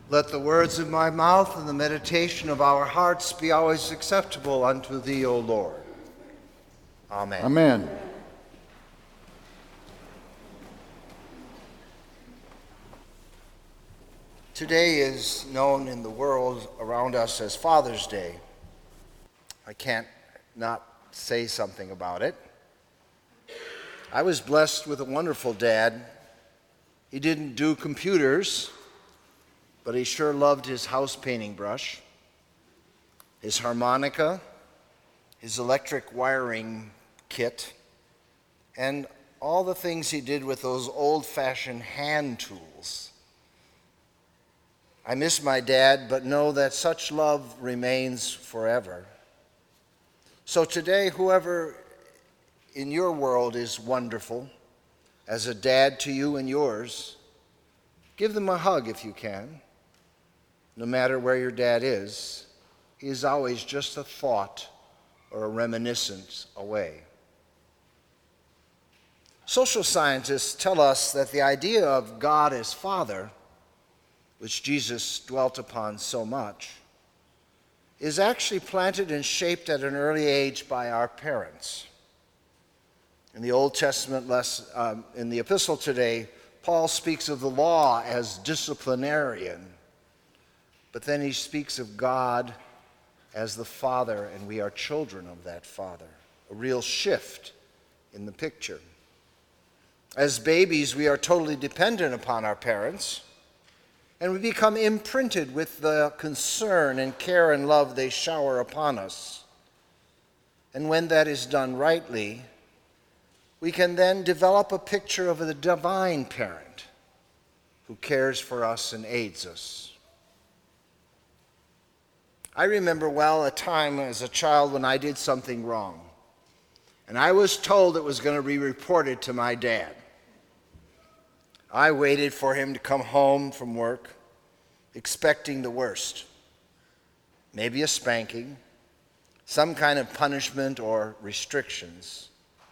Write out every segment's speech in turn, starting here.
Let the words of my mouth and the meditation of our hearts be always acceptable unto thee, O Lord. Amen. Amen. Today is known in the world around us as Father's Day. I can't not say something about it. I was blessed with a wonderful dad. He didn't do computers, but he sure loved his house painting brush, his harmonica, his electric wiring kit, and all the things he did with those old-fashioned hand tools. I miss my dad, but know that such love remains forever. So today, whoever in your world is wonderful, as a dad to you and yours, give them a hug if you can. No matter where your dad is, he is always just a thought or a reminiscence away. Social scientists tell us that the idea of God as Father, which Jesus dwelt upon so much, is actually planted and shaped at an early age by our parents. In the Old Testament, in the epistle today, Paul speaks of the law as disciplinarian, but then he speaks of God as the Father, and we are children of that Father. A real shift in the picture. As babies, we are totally dependent upon our parents, and we become imprinted with the concern and care and love they shower upon us. And when that is done rightly, we can then develop a picture of the divine parent who cares for us and aids us. I remember well a time as a child when I did something wrong, and I was told it was going to be reported to my dad. I waited for him to come home from work, expecting the worst. Maybe a spanking, some kind of punishment or restrictions.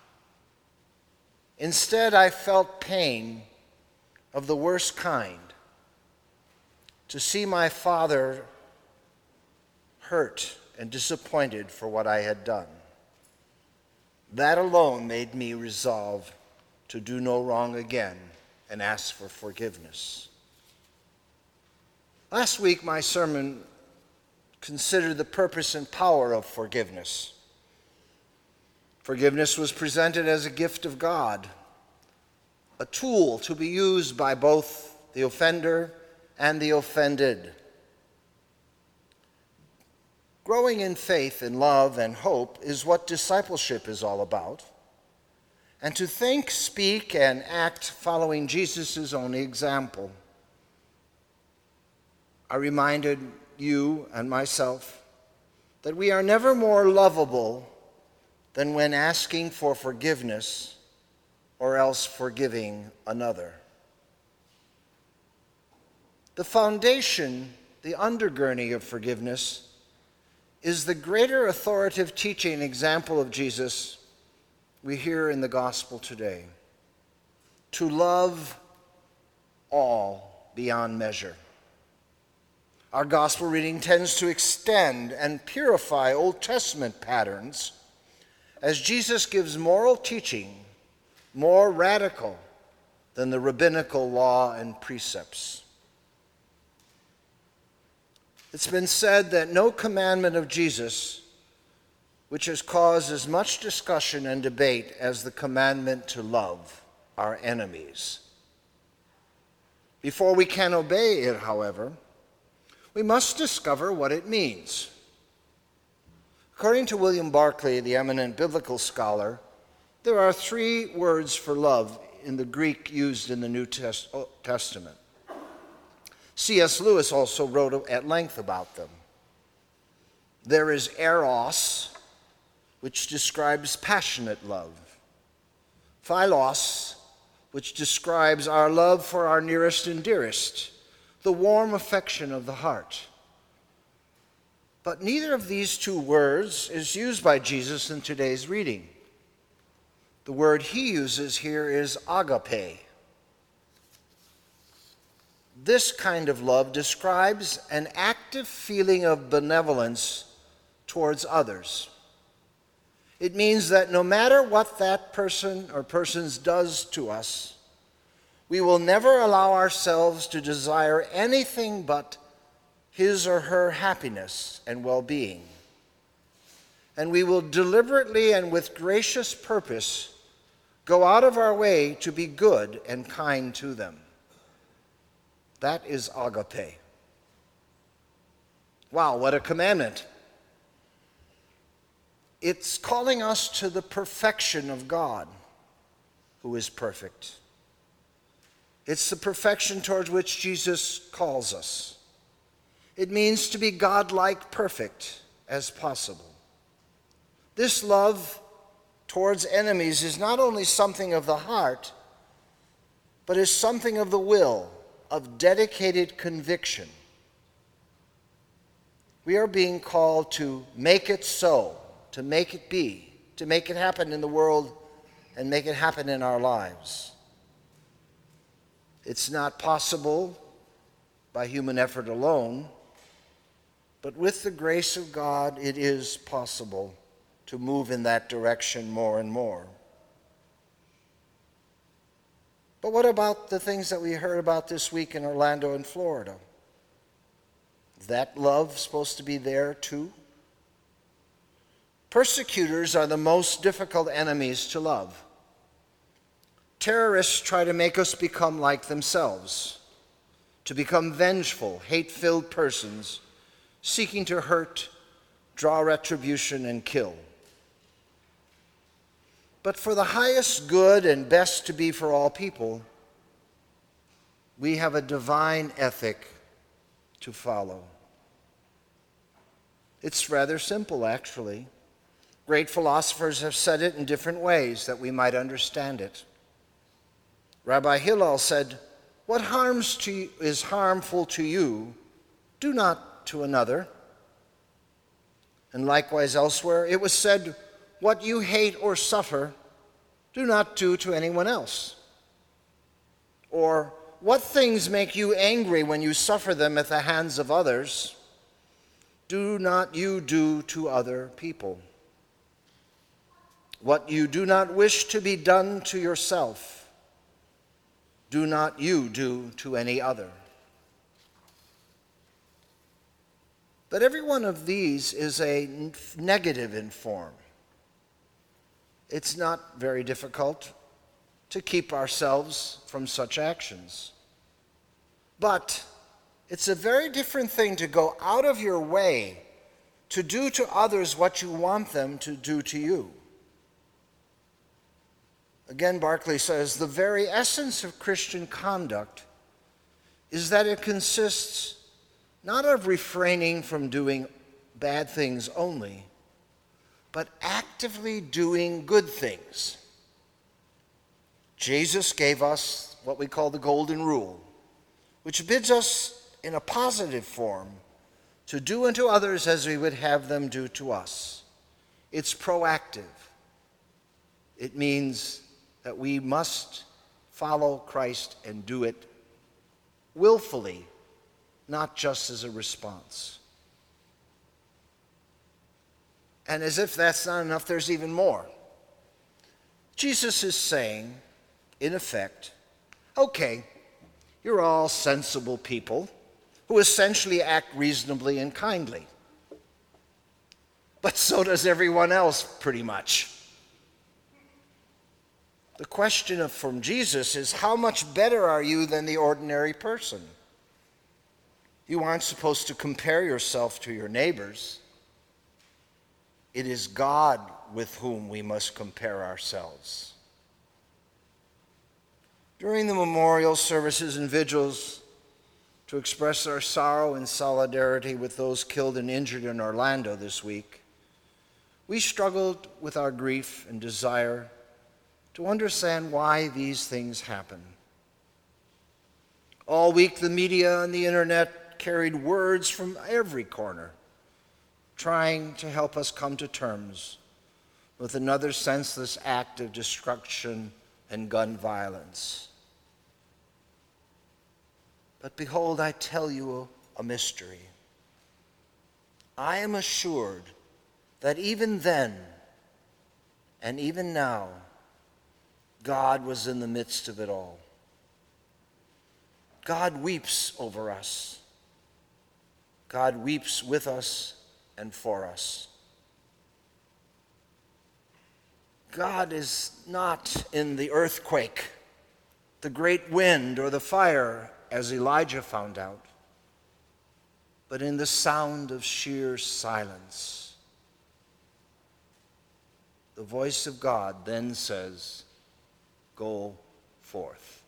Instead, I felt pain of the worst kind. To see my father hurt and disappointed for what I had done. That alone made me resolve to do no wrong again and ask for forgiveness. Last week, my sermon considered the purpose and power of forgiveness. Forgiveness was presented as a gift of God, a tool to be used by both the offender and the offended. Growing in faith and love and hope is what discipleship is all about. And to think, speak, and act following Jesus' own example. I reminded you and myself that we are never more lovable than when asking for forgiveness or else forgiving another. The foundation, the undergirding of forgiveness, is the greater authoritative teaching and example of Jesus we hear in the gospel today. To love all beyond measure. Our gospel reading tends to extend and purify Old Testament patterns as Jesus gives moral teaching more radical than the rabbinical law and precepts. It's been said that no commandment of Jesus which has caused as much discussion and debate as the commandment to love our enemies. Before we can obey it, however, we must discover what it means. According to William Barclay, the eminent biblical scholar, there are 3 words for love in the Greek used in the New Testament. C.S. Lewis also wrote at length about them. There is eros, which describes passionate love. Philos, which describes our love for our nearest and dearest, the warm affection of the heart. But neither of these 2 words is used by Jesus in today's reading. The word he uses here is agape. This kind of love describes an active feeling of benevolence towards others. It means that no matter what that person or persons does to us, we will never allow ourselves to desire anything but his or her happiness and well-being. And we will deliberately and with gracious purpose go out of our way to be good and kind to them. That is agape. Wow, what a commandment. It's calling us to the perfection of God, who is perfect. It's the perfection towards which Jesus calls us. It means to be God-like perfect as possible. This love towards enemies is not only something of the heart, but is something of the will, of dedicated conviction. We are being called to make it so, to make it be, to make it happen in the world and make it happen in our lives. It's not possible by human effort alone, but with the grace of God, it is possible to move in that direction more and more. But what about the things that we heard about this week in Orlando and Florida? Is that love supposed to be there too? Persecutors are the most difficult enemies to love. Terrorists try to make us become like themselves, to become vengeful, hate-filled persons seeking to hurt, draw retribution, and kill. But for the highest good and best to be for all people, we have a divine ethic to follow. It's rather simple, actually. Great philosophers have said it in different ways that we might understand it. Rabbi Hillel said, "What is harmful to you, do not to another." And likewise elsewhere, it was said, "What you hate or suffer, do not do to anyone else." Or, "What things make you angry when you suffer them at the hands of others, do not you do to other people. What you do not wish to be done to yourself, do not you do to any other." But every one of these is a negative in form. It's not very difficult to keep ourselves from such actions. But it's a very different thing to go out of your way to do to others what you want them to do to you. Again, Barclay says, the very essence of Christian conduct is that it consists not of refraining from doing bad things only, but actively doing good things. Jesus gave us what we call the golden rule, which bids us in a positive form to do unto others as we would have them do to us. It's proactive. It means that we must follow Christ and do it willfully, not just as a response. And as if that's not enough, there's even more. Jesus is saying, in effect, okay, you're all sensible people who essentially act reasonably and kindly. But so does everyone else, pretty much. The question from Jesus is, how much better are you than the ordinary person? You aren't supposed to compare yourself to your neighbors. It is God with whom we must compare ourselves. During the memorial services and vigils, to express our sorrow and solidarity with those killed and injured in Orlando this week, we struggled with our grief and desire to understand why these things happen. All week, the media and the internet carried words from every corner, trying to help us come to terms with another senseless act of destruction and gun violence. But behold, I tell you a mystery. I am assured that even then and even now, God was in the midst of it all. God weeps over us. God weeps with us and for us. God is not in the earthquake, the great wind, or the fire, as Elijah found out, but in the sound of sheer silence. The voice of God then says, "Go forth."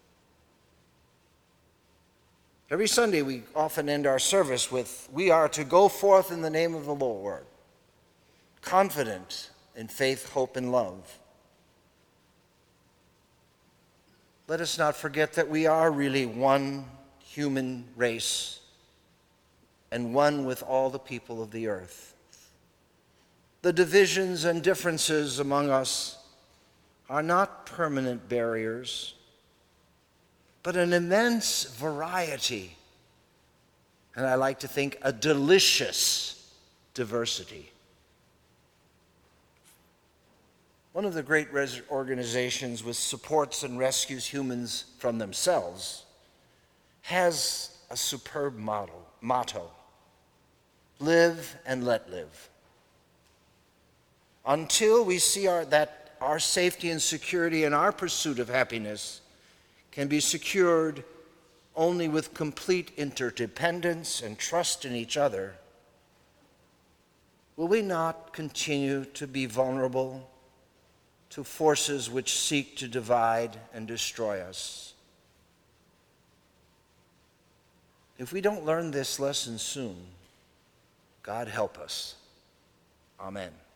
Every Sunday we often end our service with, "We are to go forth in the name of the Lord, confident in faith, hope, and love." Let us not forget that we are really one human race and one with all the people of the earth. The divisions and differences among us are not permanent barriers, but an immense variety, and I like to think a delicious diversity. One of the great organizations which supports and rescues humans from themselves has a superb motto: live and let live. Until we see that our safety and security and our pursuit of happiness can be secured only with complete interdependence and trust in each other, will we not continue to be vulnerable to forces which seek to divide and destroy us? If we don't learn this lesson soon, God help us. Amen.